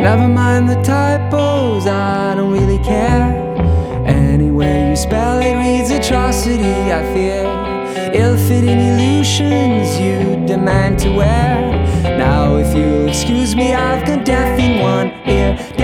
Never mind the typos, I don't really care. Anyway you spell it reads atrocity, I fear. Ill-fitting illusions you demand to wear. Now if you'll excuse me, I've got death in one ear.